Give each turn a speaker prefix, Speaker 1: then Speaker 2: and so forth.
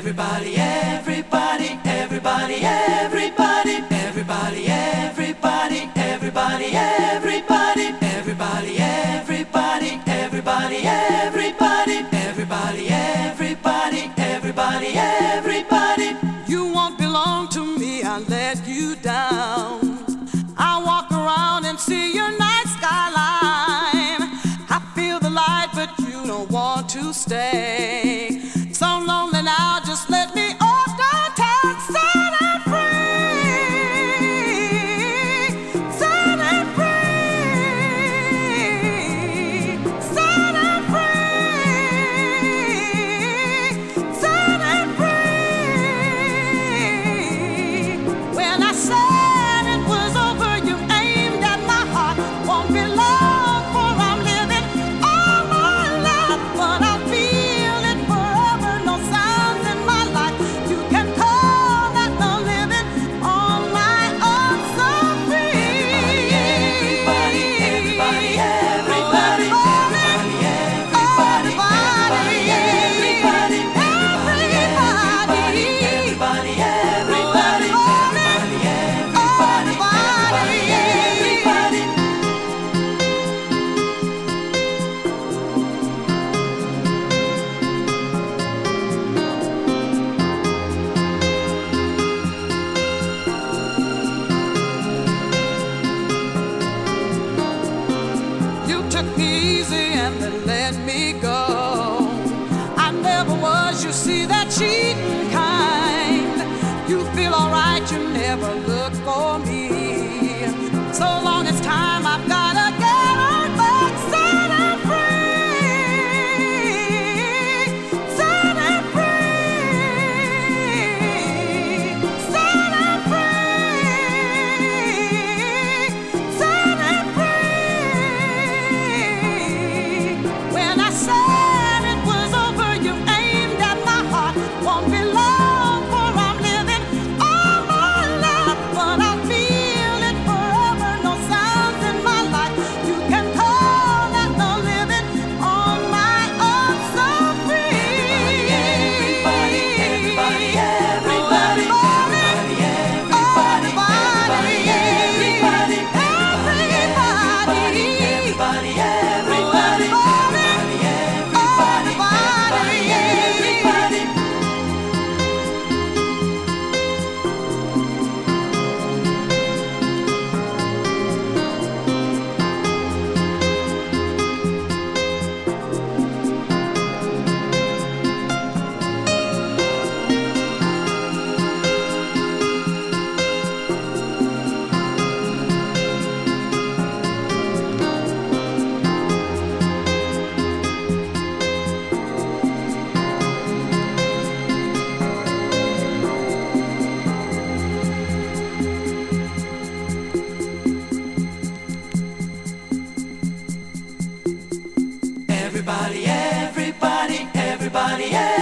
Speaker 1: Everybody, everybody, everybody, everybody, everybody, everybody, everybody, everybody, everybody, everybody, everybody, everybody, everybody, everybody, everybody, everybody. You won't belong to me, I let you down. I walk around and see your night skyline. I feel the light, but you don't want to stay. So lonely now, just let me off downtown, set and free, set and free, set and free, set and free. When I said it was over, you aimed at my heart. Won't be long, for I'm living all my life, but I feel it forever. No sounds in my life. You can call that no living on my own, so free. Everybody, everybody, everybody, everybody, everybody, everybody, everybody, everybody, everybody, everybody. You took me easy and then let me go. I never was, you see, that cheating kind. You feel alright, you never look for me. So long as time, I've gotta get on back, set and free, set and free, set and free, set and free. When I said it was over, you aimed at my heart. Won't be long, for I'm living all my life, but I feel it forever. No sounds in my life. You can call that no living on my own, so free. Everybody, everybody, everybody, everybody, everybody, everybody, everybody, everybody, everybody, everybody. Everybody, everybody, everybody, everybody.